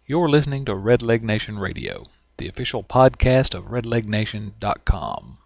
You're listening to Redleg Nation Radio, the official podcast of RedlegNation.com.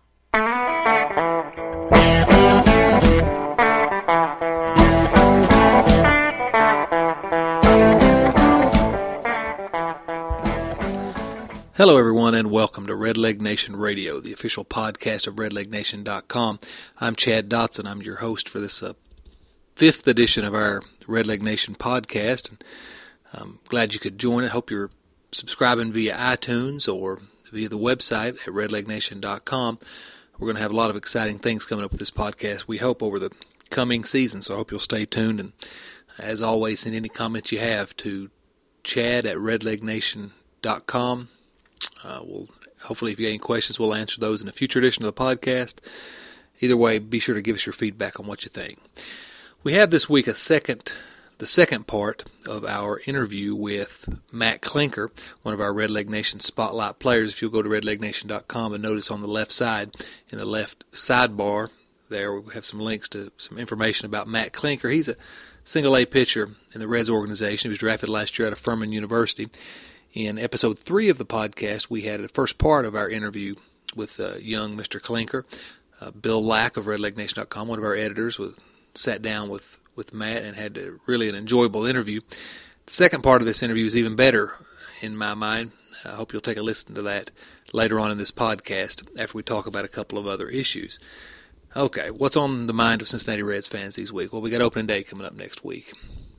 Hello, everyone, and welcome to Redleg Nation Radio, the official podcast of RedlegNation.com. I'm Chad Dotson. I'm your host for this fifth edition of our Redleg Nation podcast. I'm glad you could join it. Hope you're subscribing via iTunes or via the website at redlegnation.com. We're going to have a lot of exciting things coming up with this podcast, we hope, over the coming season, so I hope you'll stay tuned. And as always, send any comments you have to chad at redlegnation.com. Hopefully, if you have any questions, we'll answer those in a future edition of the podcast. Either way, be sure to give us your feedback on what you think. We have this week the second part of our interview with Matt Klinker, one of our Redleg Nation Spotlight players. If you'll go to redlegnation.com and notice on the left side, in the left sidebar there, we have some links to some information about Matt Klinker. He's a single-A pitcher in the Reds organization. He was drafted last year out of Furman University. In episode 3 of the podcast, we had the first part of our interview with young Mr. Klinker. Bill Lack of redlegnation.com, one of our editors, sat down with Matt and had really an enjoyable interview. The second part of this interview is even better in my mind. I hope you'll take a listen to that later on in this podcast after we talk about a couple of other issues. Okay, what's on the mind of Cincinnati Reds fans this week? Well, we got opening day coming up next week,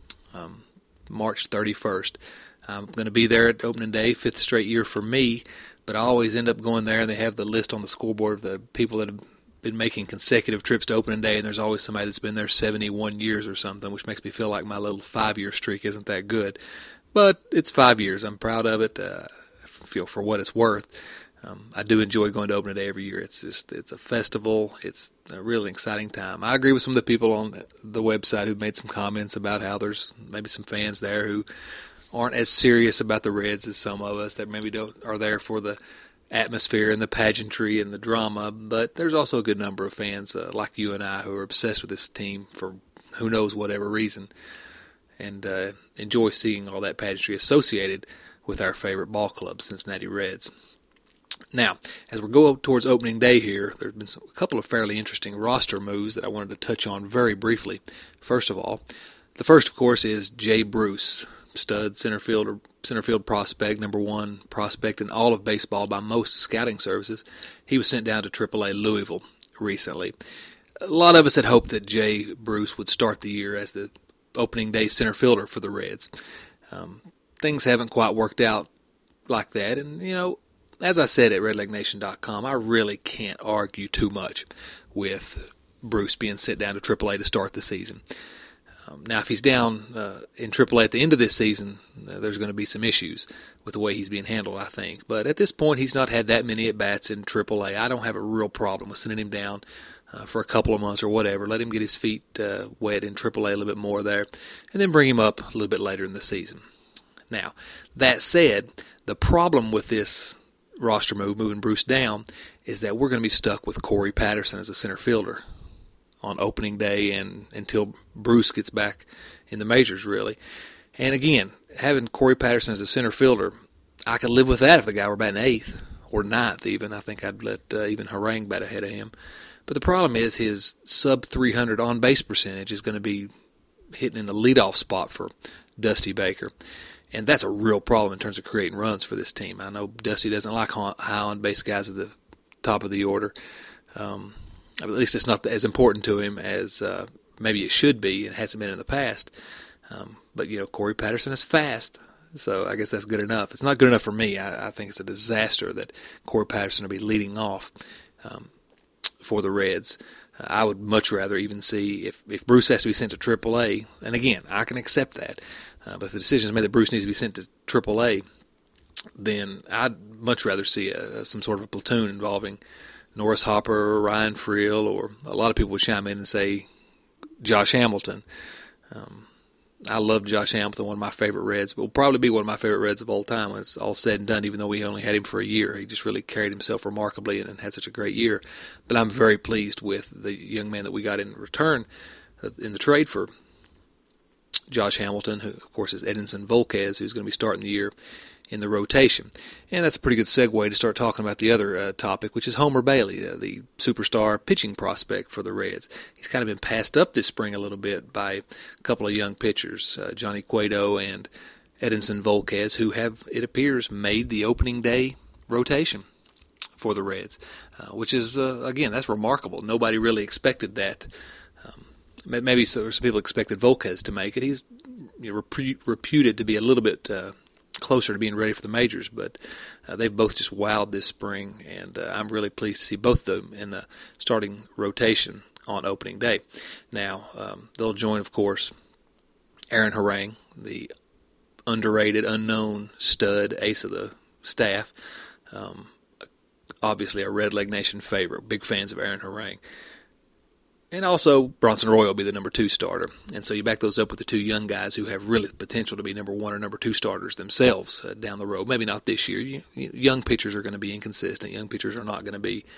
March 31st. I'm going to be there at opening day, 5th straight year for me, but I always end up going there, and they have the list on the scoreboard of the people that have been making consecutive trips to opening day, and there's always somebody that's been there 71 years or something, which makes me feel like my little 5-year streak isn't that good. But it's 5 years. I'm proud of it. I feel for what it's worth. I do enjoy going to opening day every year. It's a festival. It's a really exciting time. I agree with some of the people on the website who made some comments about how there's maybe some fans there who aren't as serious about the Reds as some of us that maybe are there for the atmosphere and the pageantry and the drama, but there's also a good number of fans like you and I who are obsessed with this team for who knows whatever reason and enjoy seeing all that pageantry associated with our favorite ball club, Cincinnati Reds. Now, as we go towards opening day here, there have been a couple of fairly interesting roster moves that I wanted to touch on very briefly. First of all, the first, of course, is Jay Bruce, stud center field prospect, number one prospect in all of baseball by most scouting services. He was sent down to AAA Louisville recently. A lot of us had hoped that Jay Bruce would start the year as the opening day center fielder for the Reds. Things haven't quite worked out like that, and as I said at redlegnation.com, I really can't argue too much with Bruce being sent down to AAA to start the season. Now, if he's down in AAA at the end of this season, there's going to be some issues with the way he's being handled, I think. But at this point, he's not had that many at-bats in AAA. I don't have a real problem with sending him down for a couple of months or whatever. Let him get his feet wet in AAA a little bit more there, and then bring him up a little bit later in the season. Now, that said, the problem with this roster move, moving Bruce down, is that we're going to be stuck with Corey Patterson as a center fielder on opening day and until Bruce gets back in the majors, really. And again, having Corey Patterson as a center fielder, I could live with that if the guy were batting 8th or 9th even. I think I'd let even Harang bat ahead of him. But the problem is his sub-300 on-base percentage is going to be hitting in the leadoff spot for Dusty Baker. And that's a real problem in terms of creating runs for this team. I know Dusty doesn't like high on-base guys at the top of the order. At least it's not as important to him as maybe it should be. It hasn't been in the past. But Corey Patterson is fast, so I guess that's good enough. It's not good enough for me. I think it's a disaster that Corey Patterson will be leading off for the Reds. I would much rather even see if Bruce has to be sent to AAA, and again, I can accept that. But if the decision is made that Bruce needs to be sent to AAA, then I'd much rather see some sort of a platoon involving Norris Hopper or Ryan Friel, or a lot of people would chime in and say Josh Hamilton. I love Josh Hamilton, one of my favorite Reds. Will probably be one of my favorite Reds of all time when it's all said and done, even though we only had him for a year. He just really carried himself remarkably and had such a great year. But I'm very pleased with the young man that we got in return in the trade for Josh Hamilton, who, of course, is Edinson Volquez, who's going to be starting the year in the rotation. And that's a pretty good segue to start talking about the other topic, which is Homer Bailey, the superstar pitching prospect for the Reds. He's kind of been passed up this spring a little bit by a couple of young pitchers, Johnny Cueto and Edinson Volquez, who have, it appears, made the opening day rotation for the Reds, which is, again, that's remarkable. Nobody really expected that. Maybe some people expected Volquez to make it. He's reputed to be a little bit closer to being ready for the majors, but they've both just wowed this spring, and I'm really pleased to see both of them in the starting rotation on opening day. Now, they'll join, of course, Aaron Harang, the underrated, unknown stud ace of the staff. Obviously a Red Leg Nation favorite. Big fans of Aaron Harang. And also, Bronson Roy will be the number 2 starter. And so you back those up with the 2 young guys who have really the potential to be number 1 or number 2 starters themselves down the road. Maybe not this year. Young pitchers are going to be inconsistent. Young pitchers are not going to be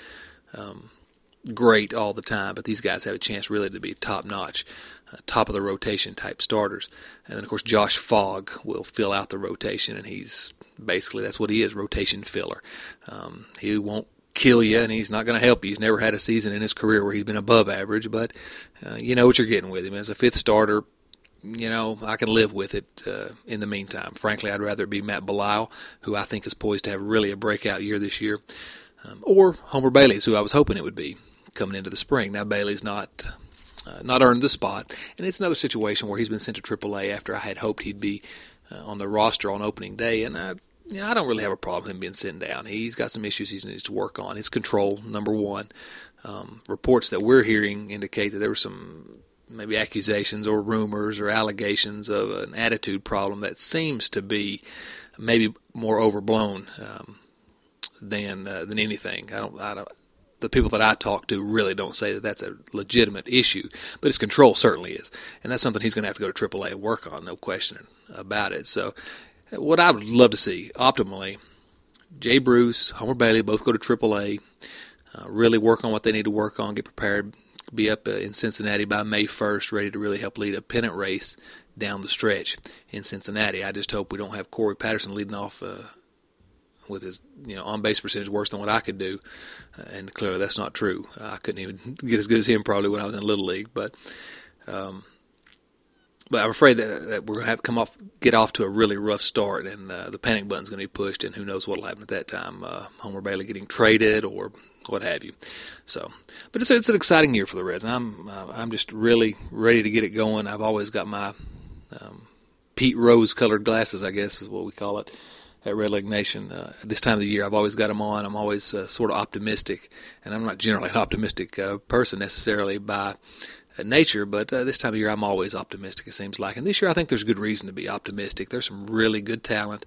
great all the time. But these guys have a chance really to be top-notch, top of the rotation type starters. And then, of course, Josh Fogg will fill out the rotation. And he's basically, that's what he is, rotation filler. He won't kill you, and he's not going to help you. He's never had a season in his career where he's been above average, but you know what you're getting with him. As a 5th starter, I can live with it in the meantime. Frankly, I'd rather it be Matt Belisle, who I think is poised to have really a breakout year this year, or Homer Bailey, who I was hoping it would be coming into the spring. Now, Bailey's not earned the spot, and it's another situation where he's been sent to AAA after I had hoped he'd be on the roster on opening day, and I don't really have a problem with him being sent down. He's got some issues he needs to work on. His control, number 1. Reports that we're hearing indicate that there were some maybe accusations or rumors or allegations of an attitude problem that seems to be maybe more overblown than anything. The people that I talk to really don't say that that's a legitimate issue, but his control certainly is, and that's something he's going to have to go to AAA and work on, no question about it. So, what I would love to see, optimally, Jay Bruce, Homer Bailey both go to AAA, really work on what they need to work on, get prepared, be up in Cincinnati by May 1st, ready to really help lead a pennant race down the stretch in Cincinnati. I just hope we don't have Corey Patterson leading off with his on-base percentage worse than what I could do, and clearly that's not true. I couldn't even get as good as him probably when I was in Little League, but I'm afraid that we're going to have to get off to a really rough start, and the panic button's going to be pushed, and who knows what will happen at that time. Homer Bailey getting traded or what have you. So, but it's an exciting year for the Reds. I'm just really ready to get it going. I've always got my Pete Rose-colored glasses, I guess is what we call it, at Red Leg Nation. At this time of the year, I've always got them on. I'm always sort of optimistic, and I'm not generally an optimistic person necessarily by nature, but this time of year I'm always optimistic, it seems like. And this year I think there's good reason to be optimistic. There's some really good talent,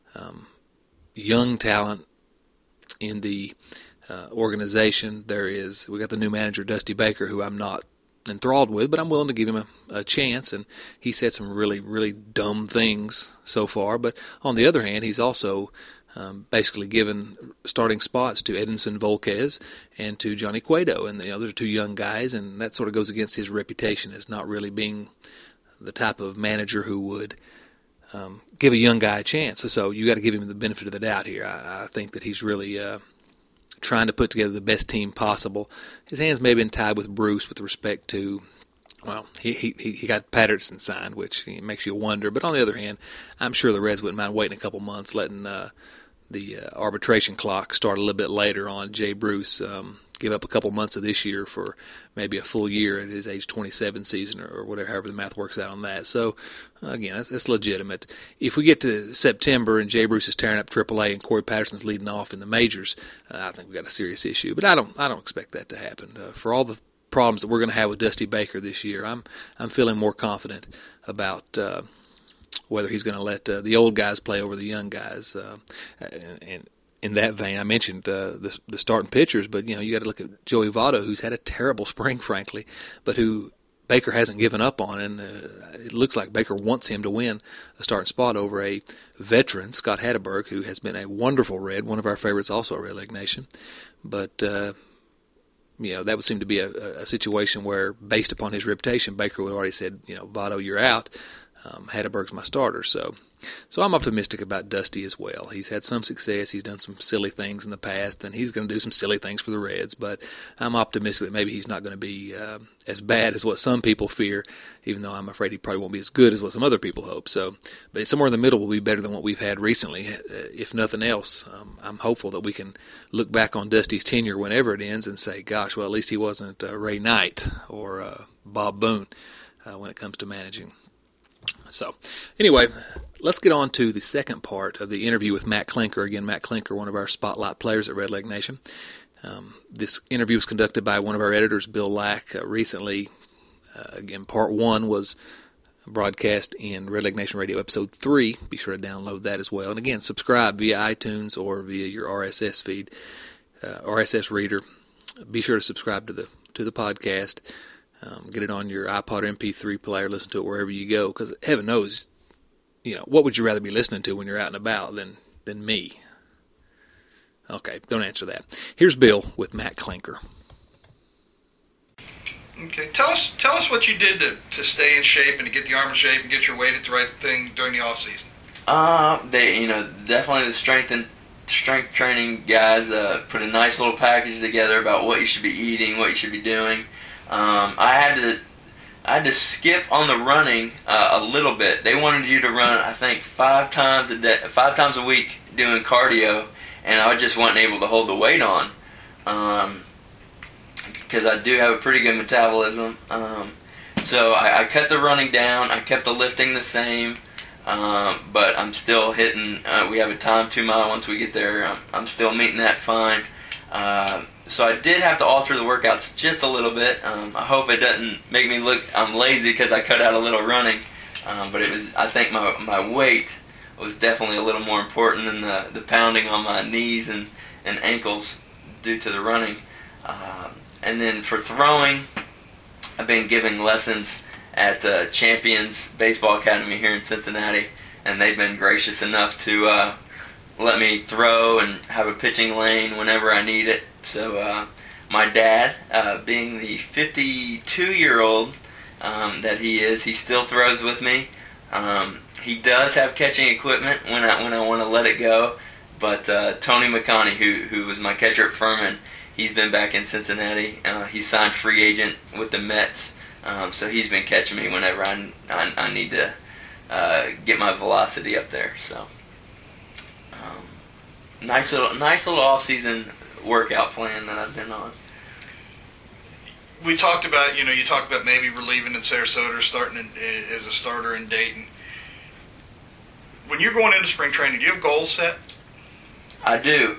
young talent in the organization. We got the new manager, Dusty Baker, who I'm not enthralled with, but I'm willing to give him a chance, and he said some really, really dumb things so far. But on the other hand, he's also basically given starting spots to Edinson Volquez and to Johnny Cueto, and those are 2 young guys, and that sort of goes against his reputation as not really being the type of manager who would give a young guy a chance. So you got to give him the benefit of the doubt here. I think that he's really trying to put together the best team possible. His hands may have been tied with Bruce with respect to, well, he got Patterson signed, which makes you wonder. But on the other hand, I'm sure the Reds wouldn't mind waiting a couple months, letting the arbitration clock start a little bit later on Jay Bruce, give up a couple months of this year for maybe a full year at his age 27 season or whatever, however the math works out on that. So, again, that's legitimate. If we get to September and Jay Bruce is tearing up AAA and Corey Patterson's leading off in the majors, I think we've got a serious issue. But I don't expect that to happen. For all the problems that we're going to have with Dusty Baker this year, I'm feeling more confident about whether he's going to let the old guys play over the young guys. And in that vein, I mentioned the starting pitchers, but you got to look at Joey Votto, who's had a terrible spring, frankly, but who Baker hasn't given up on, and it looks like Baker wants him to win a starting spot over a veteran, Scott Hatteberg, who has been a wonderful Red, one of our favorites also at Red Leg Nation. But that would seem to be a situation where, based upon his reputation, Baker would have already said, Votto, you're out. Hatteberg's my starter. So I'm optimistic about Dusty as well. He's had some success. He's done some silly things in the past, and he's going to do some silly things for the Reds. But I'm optimistic that maybe he's not going to be as bad as what some people fear, even though I'm afraid he probably won't be as good as what some other people hope. But somewhere in the middle will be better than what we've had recently, if nothing else. I'm hopeful that we can look back on Dusty's tenure whenever it ends and say, gosh, well, at least he wasn't Ray Knight or Bob Boone when it comes to managing. So, anyway, let's get on to the second part of the interview with Matt Klinker. Again, Matt Klinker, one of our spotlight players at Red Leg Nation. This interview was conducted by one of our editors, Bill Lack, recently. Again, part 1 was broadcast in Red Leg Nation Radio episode 3. Be sure to download that as well. And again, subscribe via iTunes or via your RSS feed, RSS reader. Be sure to subscribe to the podcast. Get it on your iPod or MP3 player, listen to it wherever you go, because heaven knows, what would you rather be listening to when you're out and about than me? Okay, don't answer that. Here's Bill with Matt Klinker. Okay, tell us what you did to stay in shape and to get the arm in shape and get your weight at the right thing during the off season. Definitely the strength training guys put a nice little package together about what you should be eating, what you should be doing. I had to skip on the running a little bit. They wanted you to run, I think, 5 times a week doing cardio, and I just wasn't able to hold the weight on because I do have a pretty good metabolism. So I cut the running down. I kept the lifting the same, but I'm still hitting. We have a time 2 mile once we get there. I'm still meeting that fine. So I did have to alter the workouts just a little bit. I hope it doesn't make me look I'm lazy because I cut out a little running. But I think my weight was definitely a little more important than the pounding on my knees and ankles due to the running. And then for throwing, I've been giving lessons at Champions Baseball Academy here in Cincinnati, and they've been gracious enough to let me throw and have a pitching lane whenever I need it. So my dad, being the 52-year-old that he is, he still throws with me. He does have catching equipment when I want to let it go. But Tony McConney, who was my catcher at Furman, he's been back in Cincinnati. He signed free agent with the Mets, so he's been catching me whenever I need to get my velocity up there. So nice little off-season workout plan that I've been on. We talked about, you talked about maybe relieving in Sarasota or starting as a starter in Dayton. When you're going into spring training, do you have goals set? I do.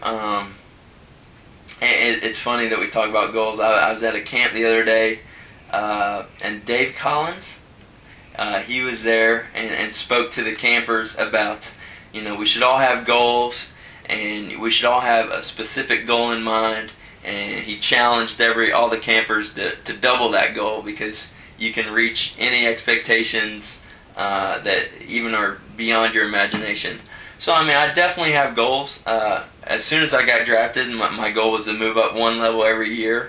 It's funny that we talk about goals. I was at a camp the other day, and Dave Collins, he was there and spoke to the campers about, we should all have goals, and we should all have a specific goal in mind. And he challenged all the campers to double that goal, because you can reach any expectations that even are beyond your imagination. So, I definitely have goals. As soon as I got drafted, my goal was to move up one level every year.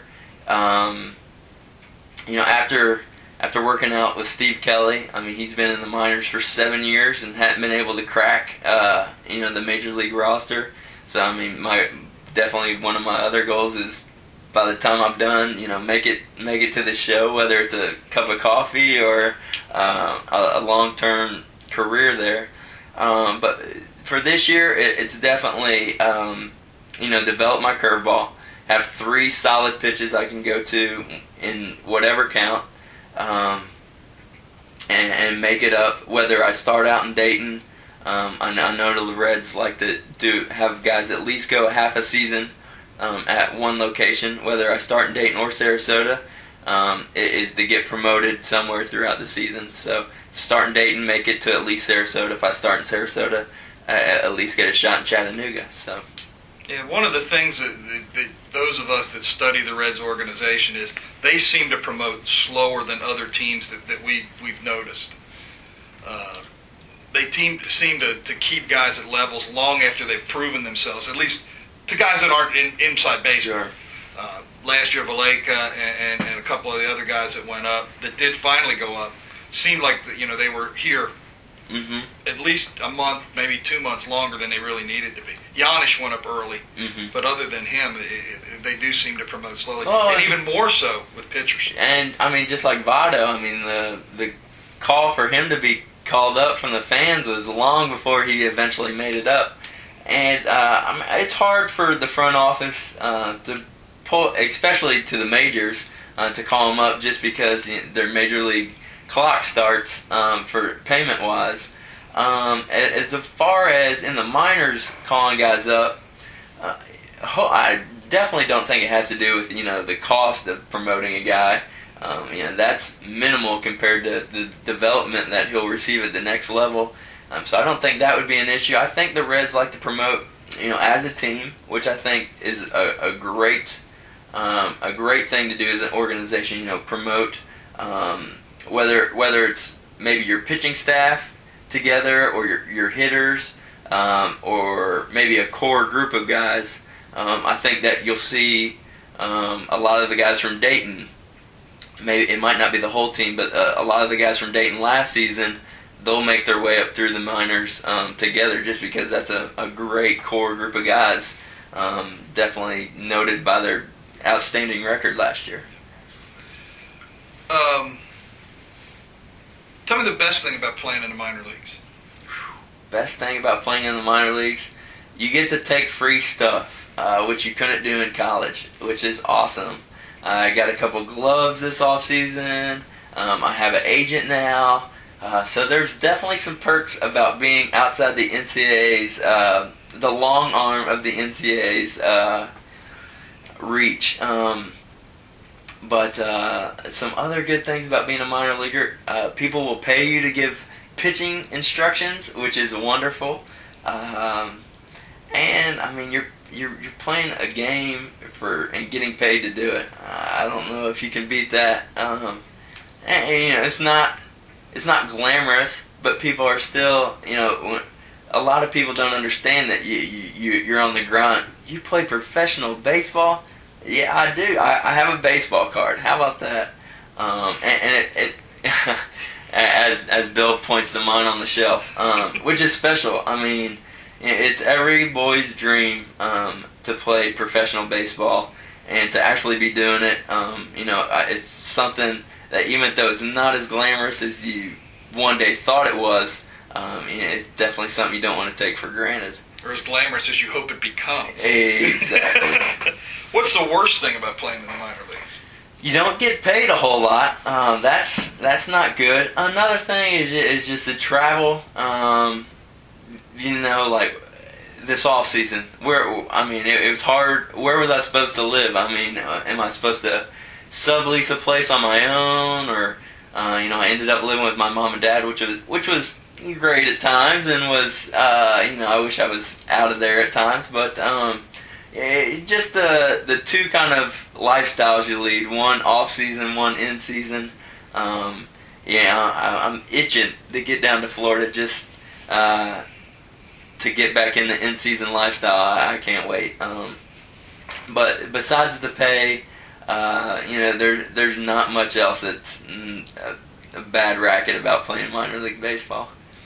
After working out with Steve Kelly, he's been in the minors for 7 years and hadn't been able to crack, the major league roster. So, definitely one of my other goals is, by the time I'm done, make it to the show, whether it's a cup of coffee or a long-term career there. But for this year, it's definitely, develop my curveball, have 3 solid pitches I can go to in whatever count, and make it up, whether I start out in Dayton. I know the Reds like to have guys at least go half a season at one location, whether I start in Dayton or Sarasota, is to get promoted somewhere throughout the season. So if I start in Dayton, make it to at least Sarasota. If I start in Sarasota, at least get a shot in Chattanooga. So. Yeah, one of the things that those of us that study the Reds organization is they seem to promote slower than other teams that we've noticed. They seem to keep guys at levels long after they've proven themselves, at least to guys that aren't inside baseball. Sure. last year, Valleca and a couple of the other guys that went up, that did finally go up, seemed like they were here at least a month, maybe 2 months longer than they really needed to be. Janish went up early, but other than him, they do seem to promote slowly, and even more so with pitchers. And I mean, just like Votto, I mean, the call for him to be called up from the fans was long before he eventually made it up. And it's hard for the front office to pull, especially to the majors, to call him up just because their major league clock starts for payment-wise. As far as in the minors calling guys up, I definitely don't think it has to do with the cost of promoting a guy. That's minimal compared to the development that he'll receive at the next level. So I don't think that would be an issue. I think the Reds like to promote, as a team, which I think is a great thing to do as an organization. Promote whether it's maybe your pitching staff together or your hitters, or maybe a core group of guys. I think that you'll see a lot of the guys from Dayton. Maybe it might not be the whole team, but a lot of the guys from Dayton last season, they'll make their way up through the minors together just because that's a great core group of guys, definitely noted by their outstanding record last year. Tell me the best thing about playing in the minor leagues. Best thing about playing in the minor leagues, you get to take free stuff, which you couldn't do in college, which is awesome. I got a couple gloves this offseason. I have an agent now. So there's definitely some perks about being outside the NCAA's, the long arm of the NCAA's reach. But some other good things about being a minor leaguer, people will pay you to give pitching instructions, which is wonderful. And I mean, you're playing a game and getting paid to do it. I don't know if you can beat that. And it's not glamorous, but people are still, a lot of people don't understand that you're on the grind. You play professional baseball? Yeah, I do. I have a baseball card. How about that? And it as Bill points to mine on the shelf, which is special. I mean, it's every boy's dream to play professional baseball and to actually be doing it. It's something that even though it's not as glamorous as you one day thought it was, it's definitely something you don't want to take for granted. Or as glamorous as you hope it becomes. Exactly. What's the worst thing about playing in the minor leagues? You don't get paid a whole lot. That's not good. Another thing is just the travel. Like this off season, it was hard. Where was I supposed to live? I mean, am I supposed to sublease a place on my own, or I ended up living with my mom and dad, which was great at times, and was I wish I was out of there at times, but just the two kind of lifestyles you lead, one off season, one in season. I'm itching to get down to Florida just to get back in the in season lifestyle. I can't wait. But besides the pay, there's not much else that's a bad racket about playing minor league baseball.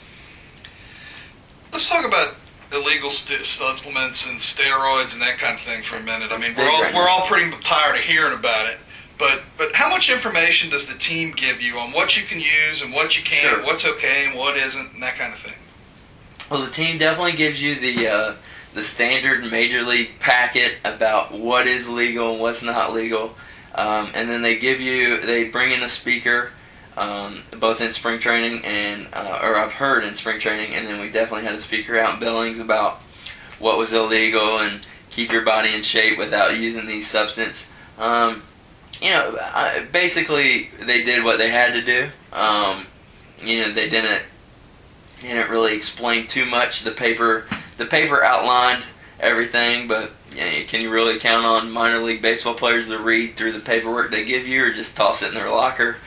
Let's talk about illegal supplements and steroids and that kind of thing for a minute. I mean, we're all pretty tired of hearing about it. But how much information does the team give you on what you can use and what you can't, Sure. what's okay and what isn't, and that kind of thing? Well, the team definitely gives you the standard major league packet about what is legal and what's not legal, and then they bring in a speaker, both in spring training or I've heard in spring training, and then we definitely had a speaker out in Billings about what was illegal and keep your body in shape without using these substances. Basically they did what they had to do. They didn't really explain too much. The paper outlined everything, but can you really count on minor league baseball players to read through the paperwork they give you, or just toss it in their locker?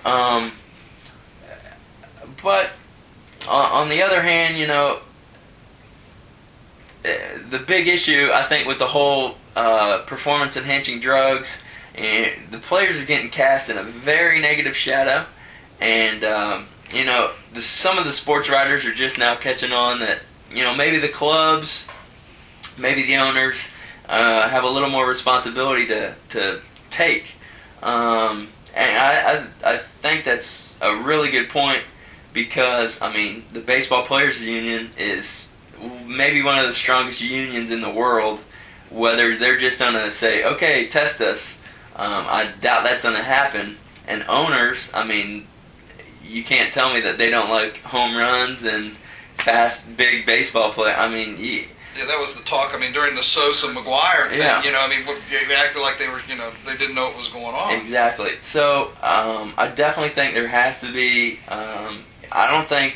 But on the other hand, the big issue I think with the whole performance-enhancing drugs, and the players are getting cast in a very negative shadow. And some of the sports writers are just now catching on that maybe the clubs, maybe the owners have a little more responsibility to take. And I think that's a really good point, because the Baseball Players Union is maybe one of the strongest unions in the world. Whether they're just going to say, okay, test us, I doubt that's going to happen. And owners, you can't tell me that they don't like home runs and fast, big baseball play. Yeah, that was the talk. During the Sosa-McGuire thing, Yeah. they acted like they were, they didn't know what was going on. Exactly. So I definitely think there has to be. I don't think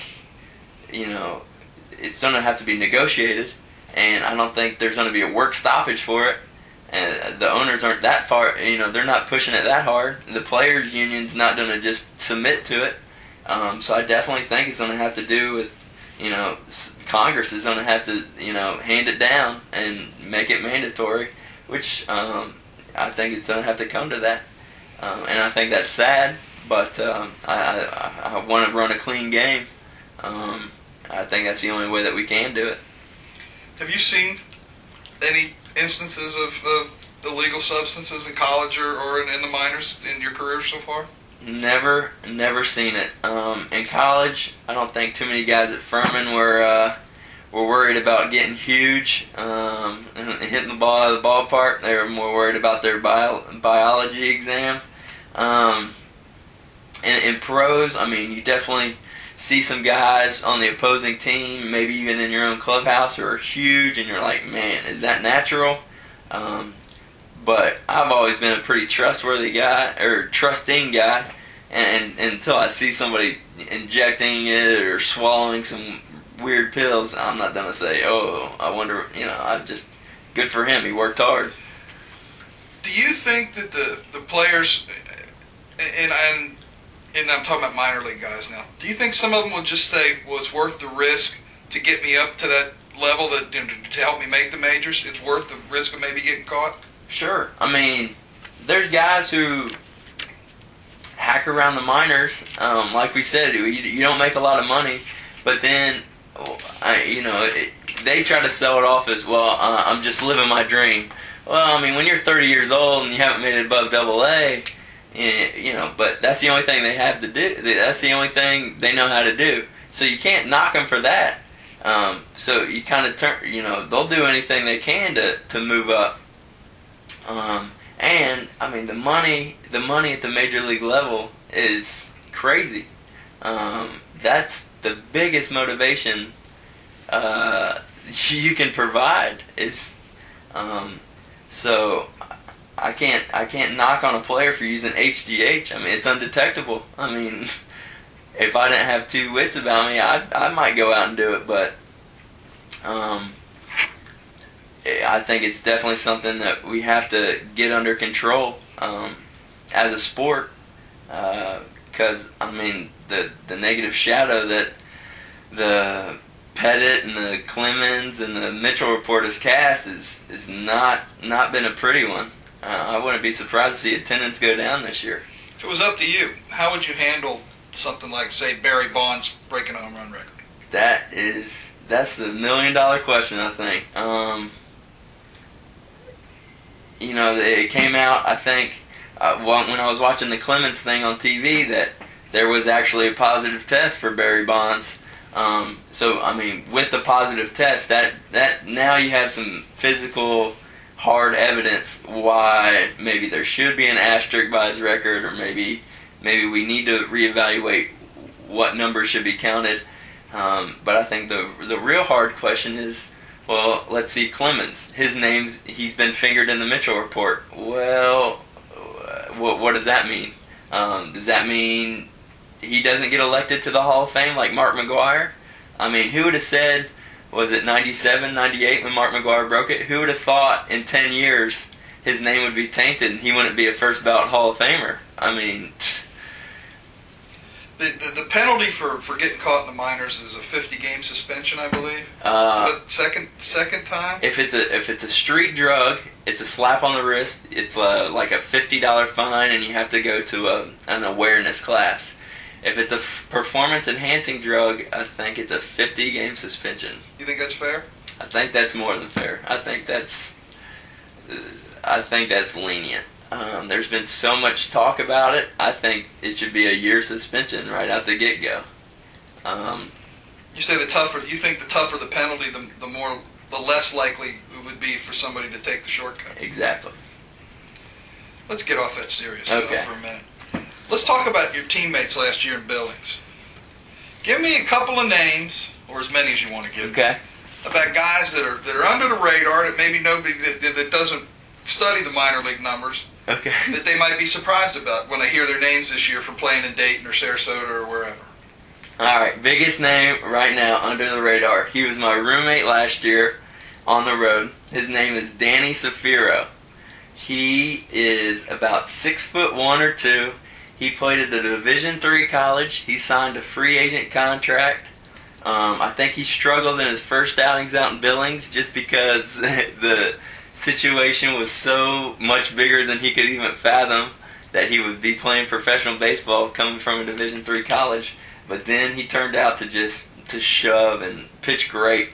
it's going to have to be negotiated, and I don't think there's going to be a work stoppage for it. And the owners aren't that far. They're not pushing it that hard. The players' union's not going to just submit to it. So I definitely think it's going to have to do with. Congress is going to have to, hand it down and make it mandatory, which I think it's going to have to come to that. And I think that's sad, but I want to run a clean game. I think that's the only way that we can do it. Have you seen any instances of illegal substances in college or in the minors in your career so far? Never seen it. In college, I don't think too many guys at Furman were worried about getting huge and hitting the ball out of the ballpark. They were more worried about their biology exam. In pros, you definitely see some guys on the opposing team, maybe even in your own clubhouse, who are huge, and you're like, man, is that natural? But I've always been a pretty trusting guy, and until I see somebody injecting it or swallowing some weird pills, I'm not gonna say, oh, I wonder, I'm just, good for him, he worked hard. Do you think that the players, and I'm talking about minor league guys now, do you think some of them will just say, well, it's worth the risk to get me up to that level that to help me make the majors? It's worth the risk of maybe getting caught? Sure. There's guys who hack around the minors. Like we said, you don't make a lot of money, but then, they try to sell it off as, well, I'm just living my dream. Well, when you're 30 years old and you haven't made it above AA, but that's the only thing they have to do. That's the only thing they know how to do. So you can't knock them for that. So you kind of turn, they'll do anything they can to move up. And the money at the major league level is crazy. That's the biggest motivation you can provide. Is so I can't knock on a player for using HGH. It's undetectable. If I didn't have two wits about me, I might go out and do it, but I think it's definitely something that we have to get under control as a sport, because the negative shadow that the Pettit and the Clemens and the Mitchell report has cast is not been a pretty one. I wouldn't be surprised to see attendance go down this year. If it was up to you, how would you handle something like, say, Barry Bonds breaking a home run record? That's the $1 million question, I think. It came out, I think, when I was watching the Clemens thing on TV, that there was actually a positive test for Barry Bonds. With the positive test, that now you have some physical, hard evidence why maybe there should be an asterisk by his record, or maybe we need to reevaluate what numbers should be counted. But I think the real hard question is, well, let's see Clemens. He's been fingered in the Mitchell report. Well, what does that mean? Does that mean he doesn't get elected to the Hall of Fame like Mark McGwire? Who would have said, was it 97, 98 when Mark McGwire broke it? Who would have thought in 10 years his name would be tainted and he wouldn't be a first ballot Hall of Famer? The penalty for getting caught in the minors is a 50-game suspension, I believe. Is that second time? If it's a street drug, it's a slap on the wrist. It's like a $50 fine, and you have to go to an awareness class. If it's a performance-enhancing drug, I think it's a 50-game suspension. You think that's fair? I think that's more than fair. I think that's lenient. There's been so much talk about it. I think it should be a year suspension right out the get-go. You say you think the tougher the penalty, the less likely it would be for somebody to take the shortcut. Exactly. Let's get off that serious stuff for a minute. Let's talk about your teammates last year in Billings. Give me a couple of names, or as many as you want to give. Okay. About guys that are under the radar that maybe nobody that doesn't study the minor league numbers. Okay. That they might be surprised about when they hear their names this year from playing in Dayton or Sarasota or wherever. All right, biggest name right now under the radar. He was my roommate last year on the road. His name is Danny Safiro. He is about 6'1" or 2. He played at a Division III college. He signed a free agent contract. I think he struggled in his first outings out in Billings just because the situation was so much bigger than he could even fathom that he would be playing professional baseball coming from a Division III college. But then he turned out to shove and pitch great.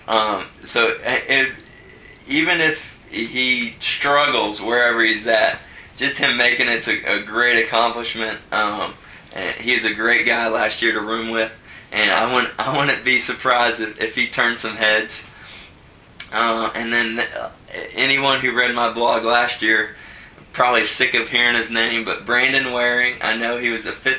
Even if he struggles wherever he's at, just him making it's a great accomplishment. And he was a great guy last year to room with. And I wouldn't be surprised if he turned some heads. And then anyone who read my blog last year probably sick of hearing his name, but Brandon Waring, I know he was a 5th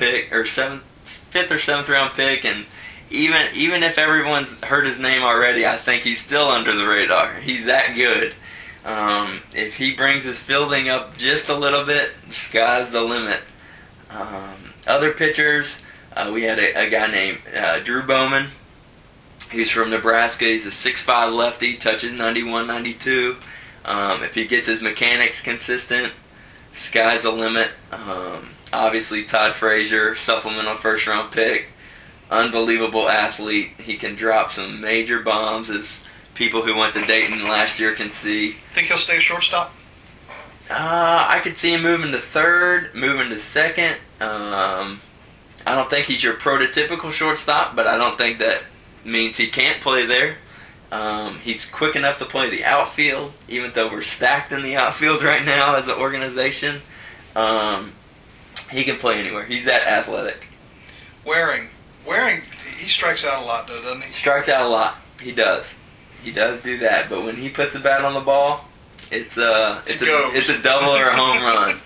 or 7th round pick, and even if everyone's heard his name already, I think he's still under the radar. He's that good. If he brings his fielding up just a little bit, the sky's the limit. Other pitchers, we had a guy named Drew Bowman. He's from Nebraska. He's a 6'5" lefty, touches 91, 92. If he gets his mechanics consistent, sky's the limit. Obviously, Todd Frazier, supplemental first-round pick, unbelievable athlete. He can drop some major bombs, as people who went to Dayton last year can see. Think he'll stay shortstop? I could see him moving to third, moving to second. I don't think he's your prototypical shortstop, but I don't think that means he can't play there. He's quick enough to play the outfield, even though we're stacked in the outfield right now as an organization. He can play anywhere. He's that athletic. Waring, he strikes out a lot, though, doesn't he? Strikes out a lot. He does. He does do that. But when he puts the bat on the ball, it's a double or a home run.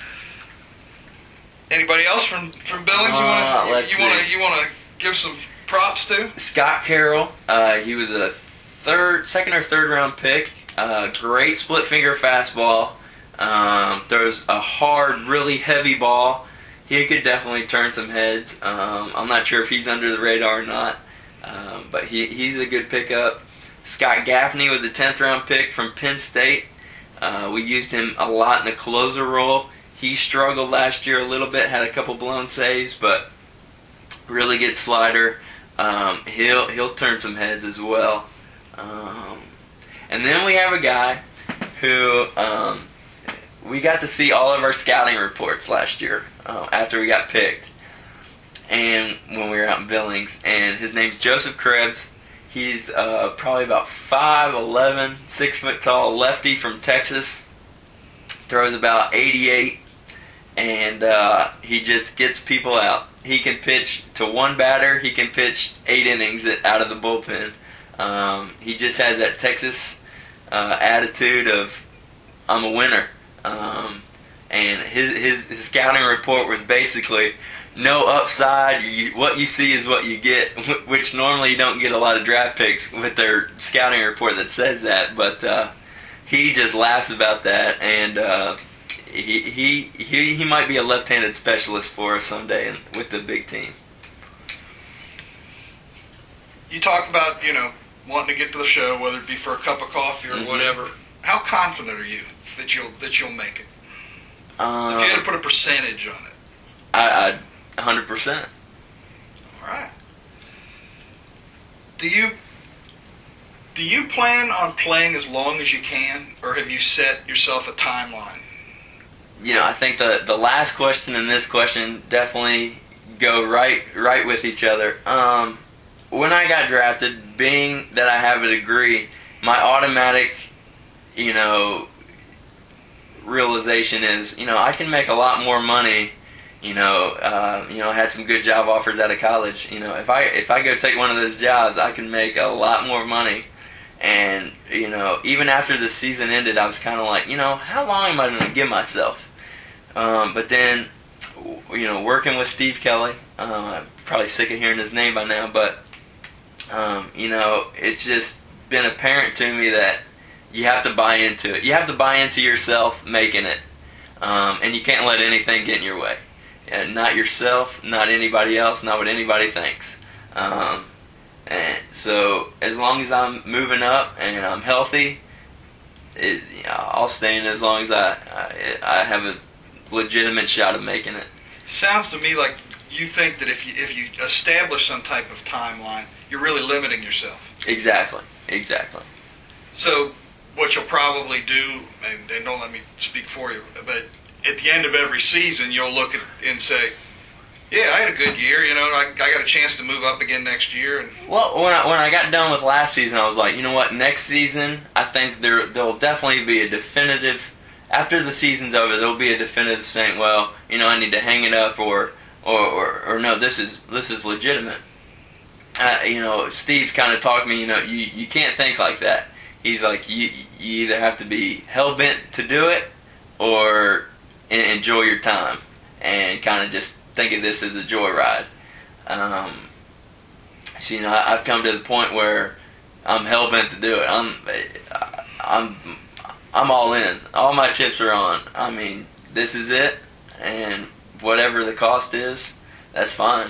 Anybody else from Billings you want to give some props to? Scott Carroll. He was a second or third round pick. Great split finger fastball. Throws a hard, really heavy ball. He could definitely turn some heads. I'm not sure if he's under the radar or not, but he's a good pickup. Scott Gaffney was a 10th round pick from Penn State. We used him a lot in the closer role. He struggled last year a little bit, had a couple blown saves, but really good slider. He'll turn some heads as well. And then we have a guy who we got to see all of our scouting reports last year after we got picked, and when we were out in Billings. And his name's Joseph Krebs. He's probably about 5'11", 6 foot tall, lefty from Texas. Throws about 88, and he just gets people out. He can pitch to one batter. He can pitch 8 innings out of the bullpen. He just has that Texas attitude of, I'm a winner. And his scouting report was basically no upside. What you see is what you get, which normally you don't get a lot of draft picks with their scouting report that says that. But he just laughs about that, and he might be a left-handed specialist for us someday with the big team. You talk about wanting to get to the show, whether it be for a cup of coffee or whatever. How confident are you that you'll make it? If you had to put a percentage on it. 100%. All right. Do you plan on playing as long as you can, or have you set yourself a timeline? I think the last question and this question definitely go right with each other. When I got drafted, being that I have a degree, my automatic, realization is, I can make a lot more money. I had some good job offers out of college. If I go take one of those jobs, I can make a lot more money. And, even after the season ended, I was kind of like, how long am I going to give myself? But then, working with Steve Kelly, I'm probably sick of hearing his name by now, but, it's just been apparent to me that you have to buy into it. You have to buy into yourself making it. And you can't let anything get in your way. Not yourself, not anybody else, not what anybody thinks. And so as long as I'm moving up and I'm healthy, I'll stay in as long as I have a legitimate shot of making it. Sounds to me like you think that if you establish some type of timeline, you're really limiting yourself. Exactly. So what you'll probably do, and don't let me speak for you, but at the end of every season, you'll look at and say, yeah, I had a good year. I got a chance to move up again next year. And well, when I got done with last season, I was like, you know what? Next season, I think there'll definitely be a definitive. After the season's over, there'll be a definitive saying, well, I need to hang it up, or no, this is legitimate. Steve's kind of talked me. You can't think like that. He's like, you either have to be hell bent to do it, or enjoy your time, and kind of just think of this as a joyride. So I've come to the point where I'm hell bent to do it. I'm all in. All my chips are on. I mean, this is it, and whatever the cost is, that's fine.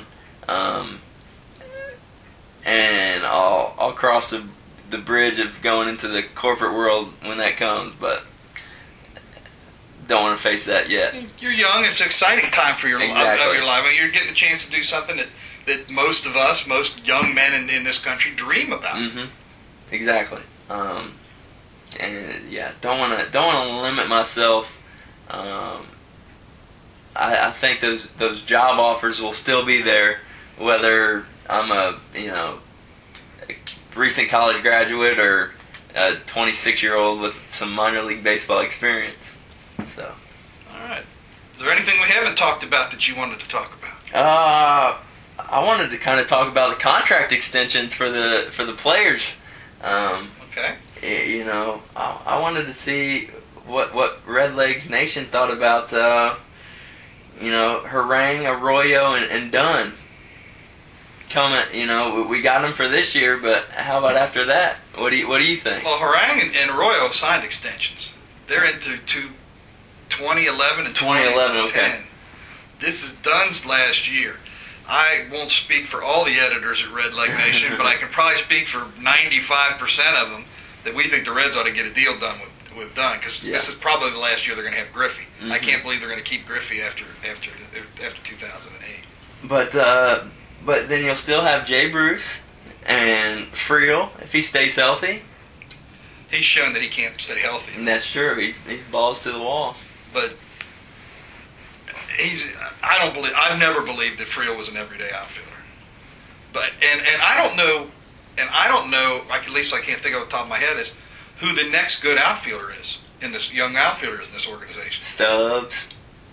And I'll cross the bridge of going into the corporate world when that comes, but don't want to face that yet. You're young. It's an exciting time for your life. I mean, you're getting a chance to do something that most of us, most young men in this country, dream about. Mm-hmm. Exactly. And yeah, don't want to limit myself. I think those job offers will still be there, whether I'm a recent college graduate or a 26-year-old with some minor league baseball experience. So, all right. Is there anything we haven't talked about that you wanted to talk about? I wanted to kind of talk about the contract extensions for the players. Okay. I wanted to see what Red Legs Nation thought about Harang, Arroyo, and Dunn. We got them for this year, but how about after that? What do you think? Well, Harang and Arroyo have signed extensions. They're into 2011 and 2010. Okay. This is Dunn's last year. I won't speak for all the editors at Red Leg Nation, but I can probably speak for 95% of them that we think the Reds ought to get a deal done with Dunn, because this is probably the last year they're going to have Griffey. Mm-hmm. I can't believe they're going to keep Griffey after 2008. But then you'll still have Jay Bruce and Friel if he stays healthy. He's shown that he can't stay healthy. And that's true. He's balls to the wall. But I've never believed that Friel was an everyday outfielder. But and I don't know, at least I can't think off the top of my head, is who the next good outfielder is in this young outfielders in this organization. Stubbs.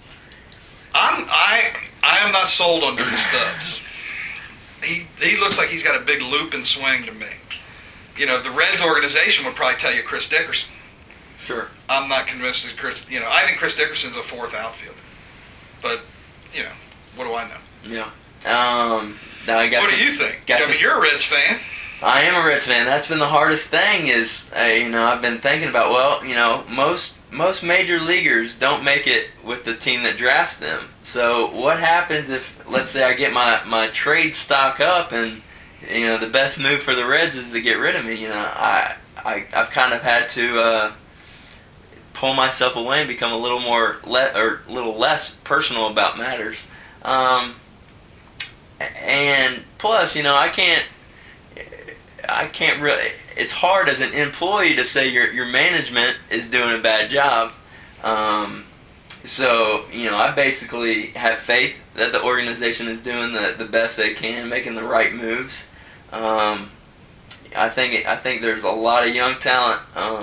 I am not sold on Drew Stubbs. He looks like he's got a big loop and swing to me. The Reds organization would probably tell you Chris Dickerson. Sure. I'm not convinced that Chris. I think Chris Dickerson's a fourth outfielder. But what do I know? Yeah. Now what do you think? You're a Reds fan. I am a Reds fan. That's been the hardest thing. I've been thinking about. Most major leaguers don't make it with the team that drafts them. So what happens if, let's say, I get my trade stock up and the best move for the Reds is to get rid of me? I've kind of had to pull myself away and become a little less personal about matters. And plus, I can't really. It's hard as an employee to say your management is doing a bad job. So I basically have faith that the organization is doing the best they can, making the right moves. I think there's a lot of young talent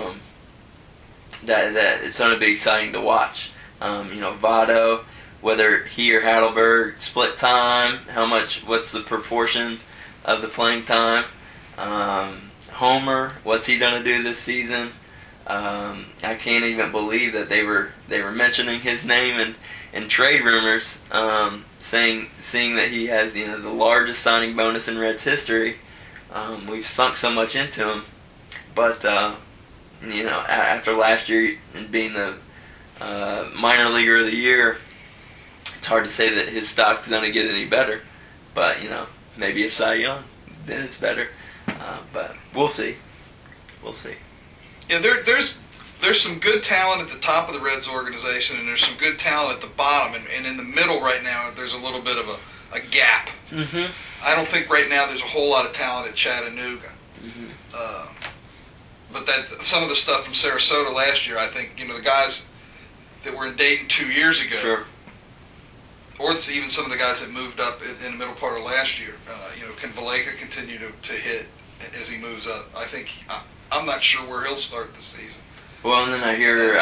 that it's going to be exciting to watch. Votto, whether he or Heidelberg split time, what's the proportion of the playing time? Homer, what's he going to do this season? I can't even believe that they were mentioning his name in trade rumors, seeing that he has the largest signing bonus in Reds history. We've sunk so much into him, but after last year and being the minor leaguer of the year, it's hard to say that his stock's going to get any better. But maybe a Cy Young, then it's better. But we'll see. We'll see. Yeah, there's some good talent at the top of the Reds organization, and there's some good talent at the bottom, and in the middle right now there's a little bit of a gap. Mm-hmm. I don't think right now there's a whole lot of talent at Chattanooga. Mm-hmm. But that some of the stuff from Sarasota last year, I think the guys that were in Dayton 2 years ago, sure, or even some of the guys that moved up in the middle part of last year, can Valleca continue to hit as he moves up? I think I'm not sure where he'll start the season. Well, and then I hear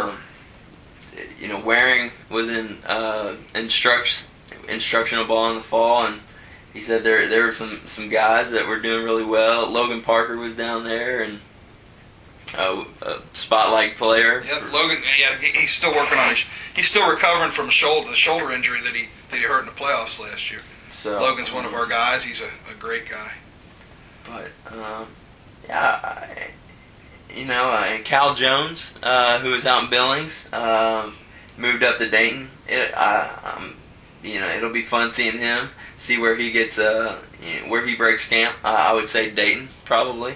Waring was in instructional ball in the fall, and he said there were some guys that were doing really well. Logan Parker was down there, and a spotlight player. Yeah, Logan. Yeah, he's still working on he's still recovering from the shoulder injury that he hurt in the playoffs last year. So Logan's one of our guys. He's a great guy. But and Cal Jones, who was out in Billings, moved up to Dayton. It'll be fun seeing him, see where he gets, where he breaks camp. I would say Dayton, probably.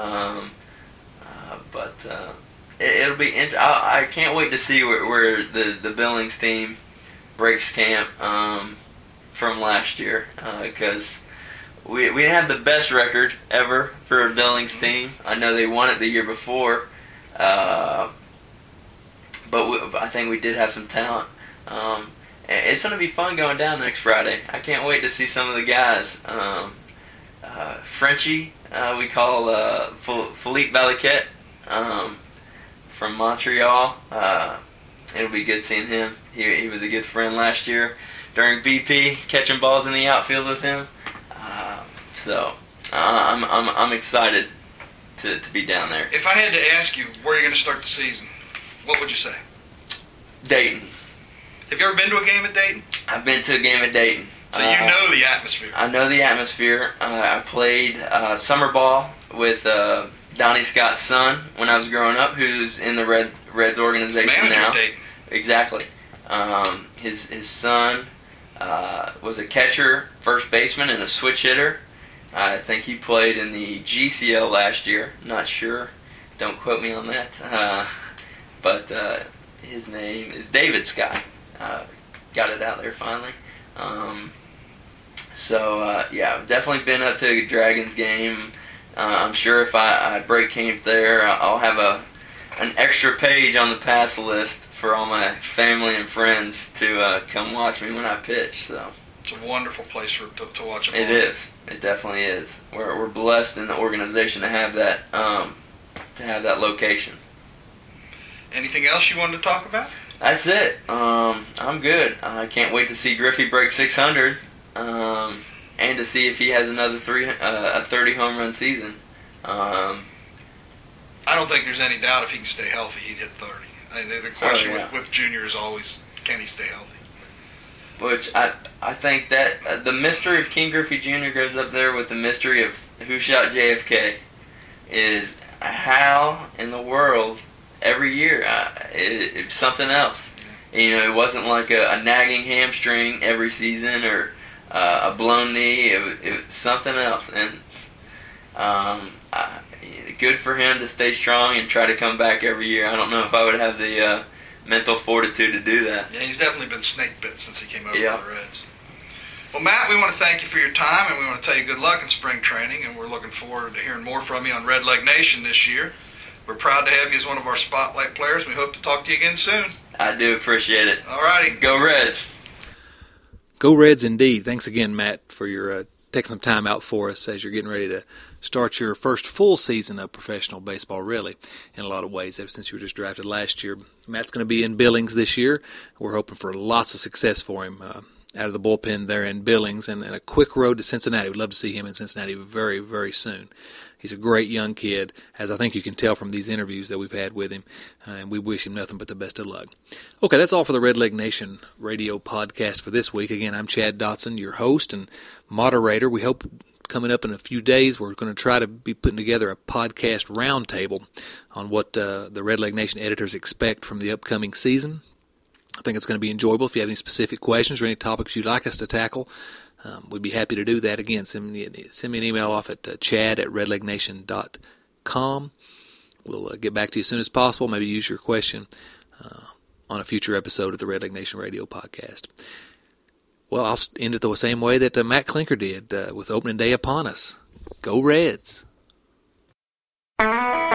But it'll be interesting. I can't wait to see where the Billings team breaks camp from last year, because we didn't have the best record ever for a Billings team. I know they won it the year before, but I think we did have some talent. It's going to be fun going down next Friday. I can't wait to see some of the guys. Frenchie, we call Philippe Valiquette, from Montreal. It'll be good seeing him. He was a good friend last year during BP, catching balls in the outfield with him. So I'm excited to be down there. If I had to ask you where you're going to start the season, what would you say? Dayton. Have you ever been to a game at Dayton? I've been to a game at Dayton. So you know the atmosphere. I know the atmosphere. I played summer ball with Donnie Scott's son when I was growing up, who's in the Reds organization now. Dayton. Exactly. His son was a catcher, first baseman, and a switch hitter. I think he played in the GCL last year. Not sure. Don't quote me on that. But his name is David Scott. Got it out there finally. I've definitely been up to a Dragons game. I'm sure if I break camp there, I'll have an extra page on the pass list for all my family and friends to come watch me when I pitch. So it's a wonderful place to watch. It is. It definitely is. We're blessed in the organization to have that location. Anything else you wanted to talk about? That's it. I'm good. I can't wait to see Griffey break 600, and to see if he has another 30 home run season. I don't think there's any doubt if he can stay healthy, he'd hit 30. The question with Junior is always, can he stay healthy? Which I think that the mystery of King Griffey Jr. goes up there with the mystery of who shot JFK. Is how in the world every year it's something else. It wasn't like a nagging hamstring every season or a blown knee. It was something else, and good for him to stay strong and try to come back every year. I don't know if I would have the mental fortitude to do that. Yeah, he's definitely been snake bit since he came over to the Reds. Well, Matt, we want to thank you for your time, and we want to tell you good luck in spring training, and we're looking forward to hearing more from you on Red Leg Nation this year. We're proud to have you as one of our spotlight players. We hope to talk to you again soon. I do appreciate it. All righty. Go Reds. Go Reds indeed. Thanks again, Matt, for your taking some time out for us as you're getting ready to start your first full season of professional baseball, really, in a lot of ways, ever since you were just drafted last year. Matt's going to be in Billings this year. We're hoping for lots of success for him out of the bullpen there in Billings, and a quick road to Cincinnati. We'd love to see him in Cincinnati very, very soon. He's a great young kid, as I think you can tell from these interviews that we've had with him, and we wish him nothing but the best of luck. Okay, that's all for the Red Leg Nation radio podcast for this week. Again, I'm Chad Dotson, your host and moderator. We hope coming up in a few days we're going to try to be putting together a podcast roundtable on what the Red Leg Nation editors expect from the upcoming season. I think it's going to be enjoyable. If you have any specific questions or any topics you'd like us to tackle, we'd be happy to do that. Again, send me an email off at chad@redlegnation.com. We'll get back to you as soon as possible. Maybe use your question on a future episode of the Red Leg Nation Radio podcast. Well, I'll end it the same way that Matt Klinker did with opening day upon us. Go Reds!